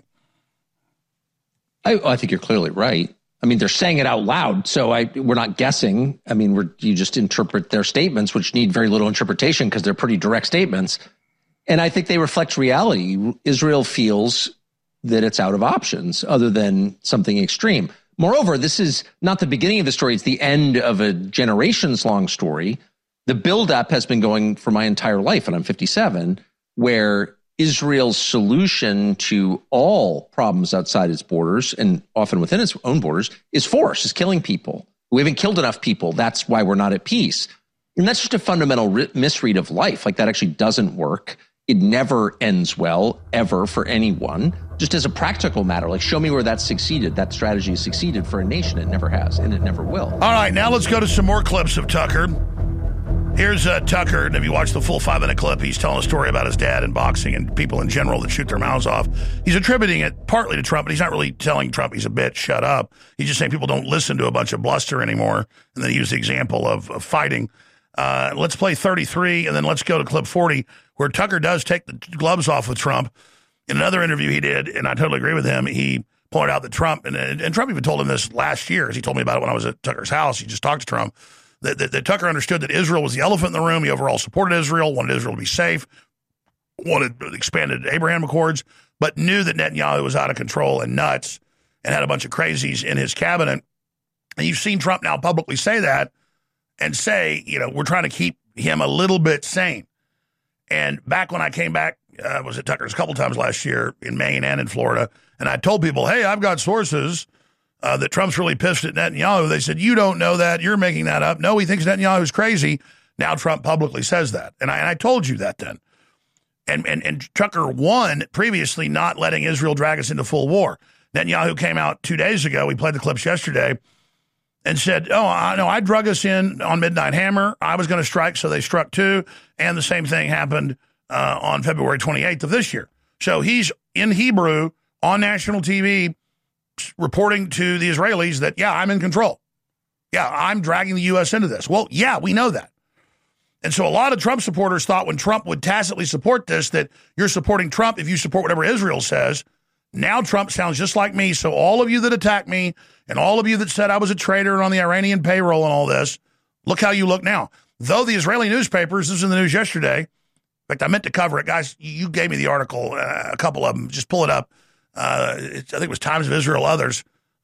I think you're clearly right. I mean, they're saying it out loud, so we're not guessing. I mean, you just interpret their statements, which need very little interpretation because they're pretty direct statements. And I think they reflect reality. Israel feels that it's out of options other than something extreme. Moreover, this is not the beginning of the story. It's the end of a generations-long story. The buildup has been going for my entire life, and I'm 57, where Israel's solution to all problems outside its borders, and often within its own borders, is force, is killing people. We haven't killed enough people. That's why we're not at peace. And that's just a fundamental misread of life. Like, that actually doesn't work. It never ends well, ever, for anyone. Just as a practical matter, like, show me where that's succeeded. That strategy has succeeded for a nation. It never has, and it never will. All right, now let's go to some more clips of Tucker. Here's Tucker, and if you watch the full 5-minute clip, he's telling a story about his dad and boxing and people in general that shoot their mouths off. He's attributing it partly to Trump, but he's not really telling Trump he's a bitch, shut up. He's just saying people don't listen to a bunch of bluster anymore, and then he used the example of fighting. Let's play 33, and then let's go to clip 40, where Tucker does take the gloves off with Trump. In another interview he did, and I totally agree with him, he pointed out that Trump, and Trump even told him this last year, as he told me about it when I was at Tucker's house. He just talked to Trump. That Tucker understood that Israel was the elephant in the room. He overall supported Israel, wanted Israel to be safe, wanted expanded Abraham Accords, but knew that Netanyahu was out of control and nuts and had a bunch of crazies in his cabinet. And you've seen Trump now publicly say that and say, we're trying to keep him a little bit sane. And back when I came back, I was at Tucker's a couple times last year in Maine and in Florida, and I told people, hey, I've got sources that Trump's really pissed at Netanyahu. They said, you don't know that. You're making that up. No, he thinks Netanyahu's crazy. Now Trump publicly says that. And I told you that then. And Tucker won previously not letting Israel drag us into full war. Netanyahu came out 2 days ago. We played the clips yesterday and said, I drug us in on Midnight Hammer. I was going to strike, so they struck too. And the same thing happened on February 28th of this year. So he's in Hebrew on national TV reporting to the Israelis that, I'm in control. Yeah, I'm dragging the U.S. into this. Well, yeah, we know that. And so a lot of Trump supporters thought when Trump would tacitly support this, that you're supporting Trump if you support whatever Israel says. Now Trump sounds just like me. So all of you that attacked me and all of you that said I was a traitor and on the Iranian payroll and all this, look how you look now. Though the Israeli newspapers, this was in the news yesterday. In fact, I meant to cover it. Guys, you gave me the article, a couple of them. Just pull it up. I think it was Times of Israel, others.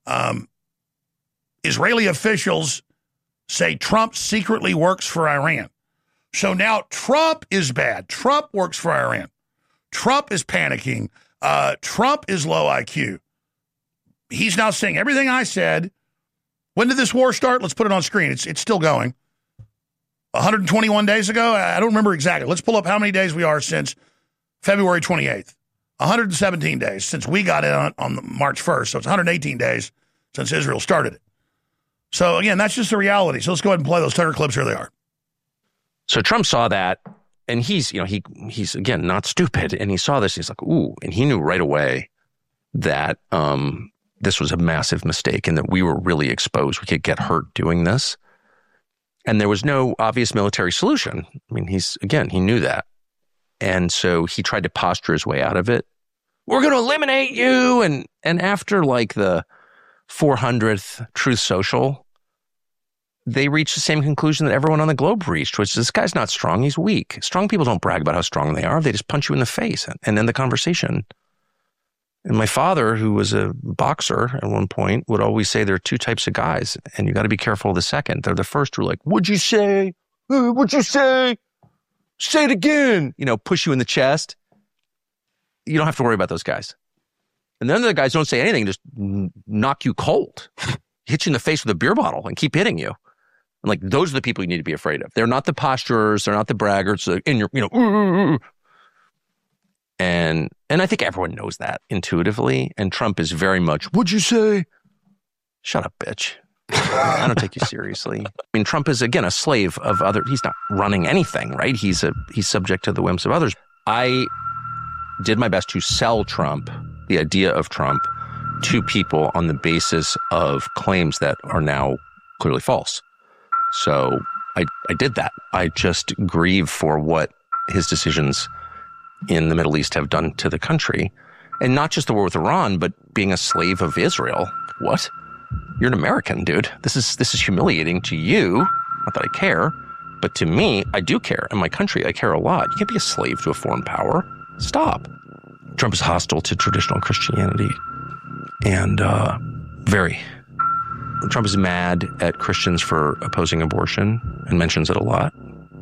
Israeli officials say Trump secretly works for Iran. So now Trump is bad. Trump works for Iran. Trump is panicking. Trump is low IQ. He's now saying everything I said. When did this war start? Let's put it on screen. It's still going. 121 days ago? I don't remember exactly. Let's pull up how many days we are since February 28th. 117 days since we got in on March 1st. So it's 118 days since Israel started it. So, again, that's just the reality. So let's go ahead and play those Tucker clips. Here they are. So Trump saw that, and he's again, not stupid. And he saw this. He's like, ooh, and he knew right away that this was a massive mistake and that we were really exposed. We could get hurt doing this. And there was no obvious military solution. I mean, he knew that. And so he tried to posture his way out of it. We're going to eliminate you. And after like the 400th Truth Social, they reached the same conclusion that everyone on the globe reached, which is this guy's not strong, he's weak. Strong people don't brag about how strong they are. They just punch you in the face and end the conversation. And my father, who was a boxer at one point, would always say there are two types of guys, and you got to be careful of the second. They're the first who are like, what'd you say? What'd you say? Say it again. Push you in the chest. You don't have to worry about those guys. And then the guys don't say anything, just knock you cold, hit you in the face with a beer bottle and keep hitting you. And like, those are the people you need to be afraid of. They're not the posturers. They're not the braggarts in your, And I think everyone knows that intuitively. And Trump is very much, what'd you say? Shut up, bitch. I don't take you seriously. I mean, Trump is, again, a slave of other. He's not running anything, right? He's subject to the whims of others. I did my best to sell Trump, the idea of Trump, to people on the basis of claims that are now clearly false. So I did that. I just grieve for what his decisions in the Middle East have done to the country. And not just the war with Iran, but being a slave of Israel. What? You're an American, dude. This is humiliating to you. Not that I care, but to me, I do care. And my country, I care a lot. You can't be a slave to a foreign power. Stop. Trump is hostile to traditional Christianity. And very. Trump is mad at Christians for opposing abortion and mentions it a lot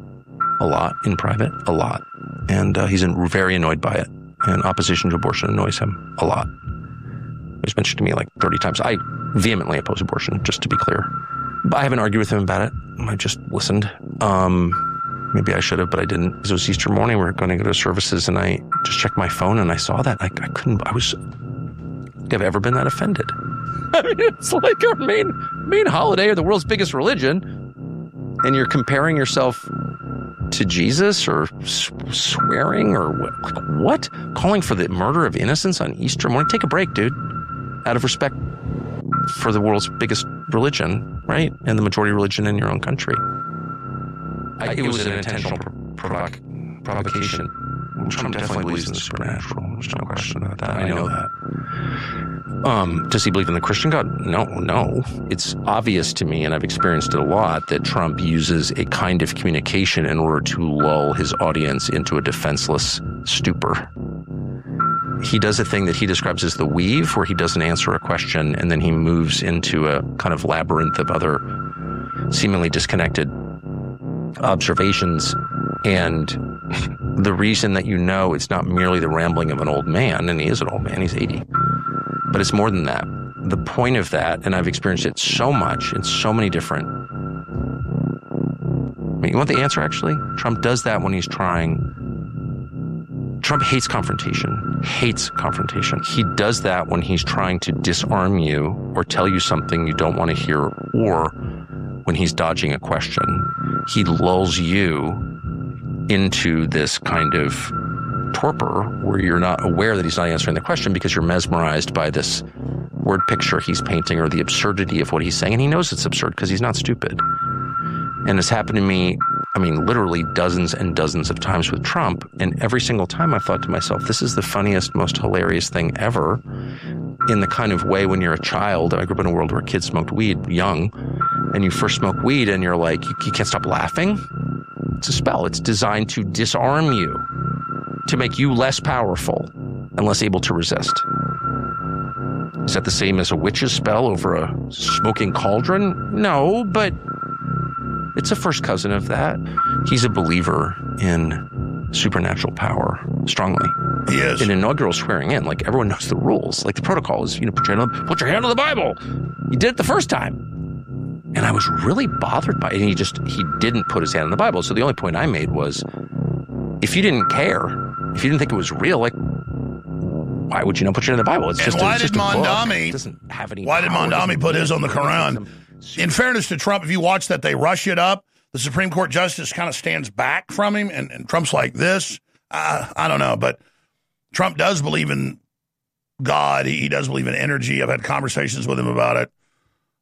in private, a lot. And he's very annoyed by it. And opposition to abortion annoys him a lot. He's mentioned to me like 30 times. I vehemently oppose abortion, just to be clear. But I haven't argued with him about it. I just listened. Maybe I should have, but I didn't. Because it was Easter morning. We were going to go to services, and I just checked my phone, and I saw that. I couldn't. Have ever been that offended? I mean, it's like our main holiday or the world's biggest religion, and you're comparing yourself to Jesus or swearing or what? Calling for the murder of innocents on Easter morning? Take a break, dude. Out of respect for the world's biggest religion, right? And the majority religion in your own country. It was an intentional provocation. Trump definitely believes in the supernatural. There's no question about that. I know that. Does he believe in the Christian God? No. It's obvious to me, and I've experienced it a lot, that Trump uses a kind of communication in order to lull his audience into a defenseless stupor. He does a thing that he describes as the weave, where he doesn't answer a question and then he moves into a kind of labyrinth of other seemingly disconnected observations. And the reason that it's not merely the rambling of an old man, and he is an old man, he's 80, but it's more than that. The point of that, and I've experienced it so much in so many different... you want the answer, actually? Trump does that when he's trying... Trump hates confrontation. He does that when he's trying to disarm you or tell you something you don't want to hear, or when he's dodging a question. He lulls you into this kind of torpor where you're not aware that he's not answering the question because you're mesmerized by this word picture he's painting or the absurdity of what he's saying. And he knows it's absurd because he's not stupid. And it's happened to me, literally dozens and dozens of times with Trump. And every single time I've thought to myself, this is the funniest, most hilarious thing ever, in the kind of way when you're a child. I grew up in a world where kids smoked weed young, and you first smoke weed and you're like, you can't stop laughing. It's a spell. It's designed to disarm you, to make you less powerful and less able to resist. Is that the same as a witch's spell over a smoking cauldron? No, but it's a first cousin of that. He's a believer in supernatural power strongly. He is. In inaugural swearing in, like, everyone knows the rules. Like, the protocol is, put your hand on the Bible. You did it the first time. And I was really bothered by it. And he didn't put his hand on the Bible. So the only point I made was, if you didn't care, if you didn't think it was real, like, why would you not put your hand on the Bible? It's just why did Mondami? It doesn't have any. Why did Mondami put his on the Quran? In fairness to Trump, if you watch that, they rush it up. The Supreme Court justice kind of stands back from him, and Trump's like this. I don't know, but Trump does believe in God. He does believe in energy. I've had conversations with him about it.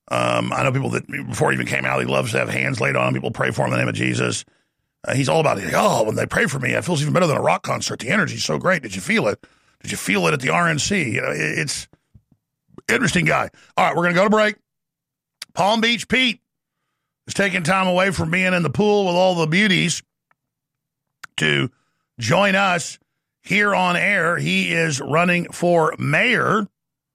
I know people that before he even came out, he loves to have hands laid on him. People pray for him in the name of Jesus. He's all about it. When they pray for me, it feels even better than a rock concert. The energy's so great. Did you feel it? Did you feel it at the RNC? It's interesting guy. All right, we're going to go to break. Palm Beach Pete is taking time away from being in the pool with all the beauties to join us here on air. He is running for mayor.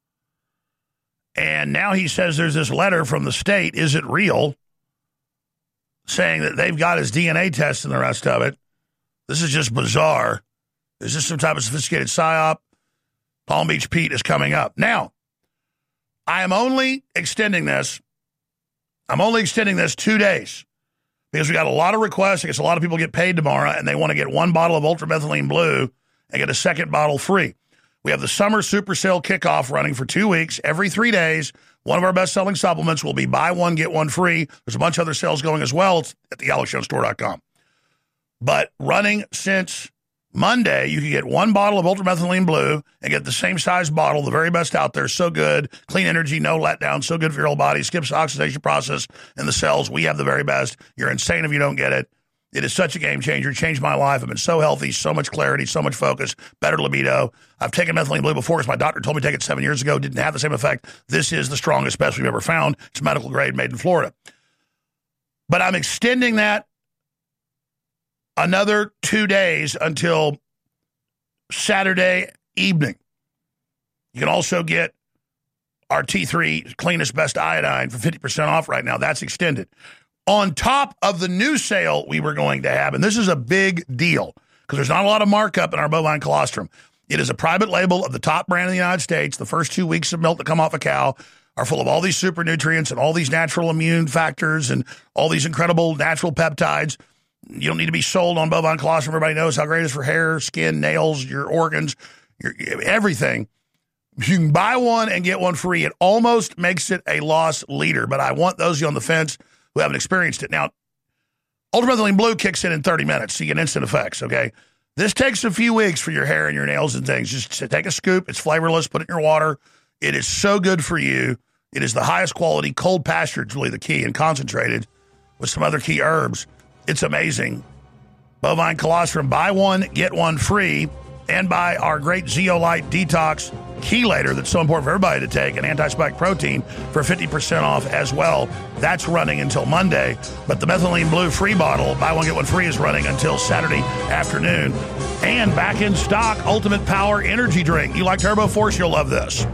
And now he says there's this letter from the state, is it real, saying that they've got his DNA test and the rest of it. This is just bizarre. Is this some type of sophisticated psyop? Palm Beach Pete is coming up. Now, I am only extending this. I'm only extending this 2 days because we got a lot of requests. I guess a lot of people get paid tomorrow, and they want to get one bottle of ultramethylene blue and get a second bottle free. We have the summer super sale kickoff running for 2 weeks, every 3 days. One of our best-selling supplements will be buy one, get one free. There's a bunch of other sales going as well. It's at thealexjonesstore.com. But running since Monday, you can get one bottle of ultramethylene blue and get the same size bottle, the very best out there. So good. Clean energy, no letdown. So good for your whole body. Skips the oxidation process in the cells. We have the very best. You're insane if you don't get it. It is such a game changer. Changed my life. I've been so healthy, so much clarity, so much focus, better libido. I've taken methylene blue before because my doctor told me to take it 7 years ago. Didn't have the same effect. This is the strongest, best we've ever found. It's medical grade, made in Florida. But I'm extending that another 2 days until Saturday evening. You can also get our T3 Cleanest Best Iodine for 50% off right now. That's extended. On top of the new sale we were going to have, and this is a big deal because there's not a lot of markup in our bovine colostrum. It is a private label of the top brand in the United States. The first 2 weeks of milk that come off a cow are full of all these super nutrients and all these natural immune factors and all these incredible natural peptides. You don't need to be sold on bovine colostrum. Everybody knows how great it is for hair, skin, nails, your organs, your everything. You can buy one and get one free. It almost makes it a loss leader, but I want those of you on the fence who haven't experienced it. Now, ultramethylene blue kicks in 30 minutes, so you get instant effects, okay? This takes a few weeks for your hair and your nails and things. Just take a scoop. It's flavorless. Put it in your water. It is so good for you. It is the highest quality. Cold pastured is really the key, and concentrated with some other key herbs. It's amazing. Bovine colostrum, buy one, get one free, and buy our great Zeolite Detox Chelator that's so important for everybody to take, an anti-spike protein for 50% off as well. That's running until Monday. But the methylene blue free bottle, buy one, get one free, is running until Saturday afternoon. And back in stock, Ultimate Power Energy Drink. You like Turbo Force? You'll love this.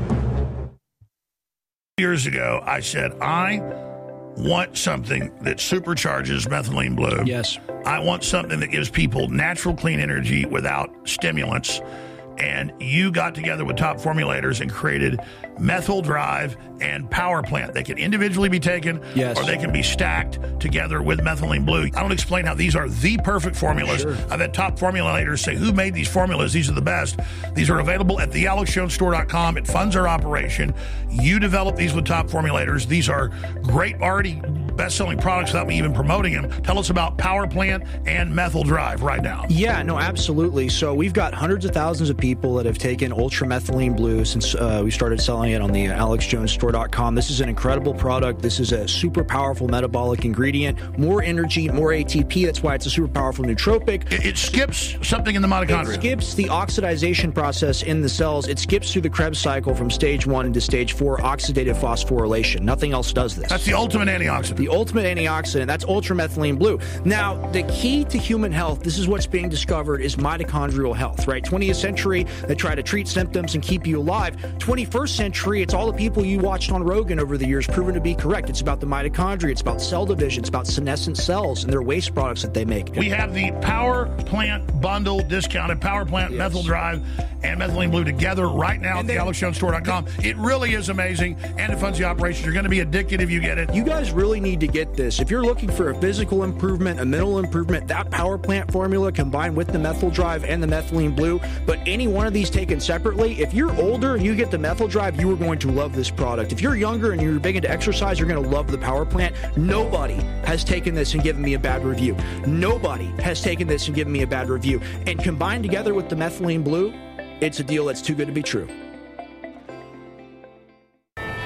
Years ago, I said, I want something that supercharges methylene blue. Yes. I want something that gives people natural, clean energy without stimulants. And you got together with top formulators and created Methyl Drive and Power Plant. They can individually be taken, or they can be stacked together with methylene blue. I don't explain how these are the perfect formulas. Sure. I've had top formulators say, who made these formulas? These are the best. These are available at thealexjonesstore.com. It funds our operation. You develop these with top formulators. These are great, already best-selling products without me even promoting them. Tell us about Power Plant and Methyl Drive right now. Yeah, no, absolutely. So we've got hundreds of thousands of people that have taken ultramethylene blue since we started selling it on the alexjonesstore.com. This is an incredible product. This is a super powerful metabolic ingredient, more energy, more ATP. That's why it's a super powerful nootropic. It skips something in the mitochondria. It skips the oxidization process in the cells. It skips through the Krebs cycle from stage 1 into stage 4, oxidative phosphorylation. Nothing else does this. That's the ultimate antioxidant. The ultimate antioxidant. That's ultramethylene blue. Now, the key to human health, this is what's being discovered, is mitochondrial health, right? 20th century, they try to treat symptoms and keep you alive. 21st century, it's all the people you watched on Rogan over the years proven to be correct. It's about the mitochondria. It's about cell division. It's about senescent cells and their waste products that they make. We have the Power Plant bundle discounted. Power Plant, Methyl Drive, and methylene blue together right now at the alexjonesstore.com. It really is amazing, and it funds the operation. You're going to be addicted if you get it. You guys really need to get this. If you're looking for a physical improvement, a mental improvement, that Power Plant formula combined with the Methyl Drive and the methylene blue, but any one of these taken separately, if you're older and you get the Methyl Drive, you are going to love this product. If you're younger and you're big into exercise, you're going to love the Power Plant. Nobody has taken this and given me a bad review. Nobody has taken this and given me a bad review. And combined together with the methylene blue, it's a deal that's too good to be true.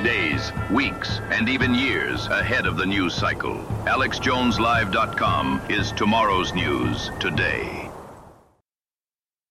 Days, weeks, and even years ahead of the news cycle. AlexJonesLive.com is tomorrow's news today.